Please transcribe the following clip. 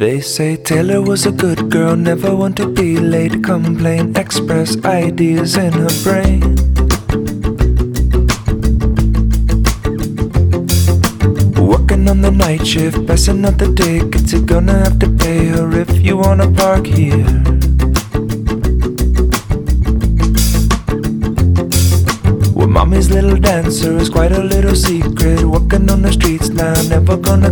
They say Taylor was a good girl, never want to be late, complain, express ideas in her brain. Working on the night shift, passing out the tickets, you're gonna have to pay her if you wanna park here. Well, mommy's little dancer is quite a little secret, walking on the streets now, never gonna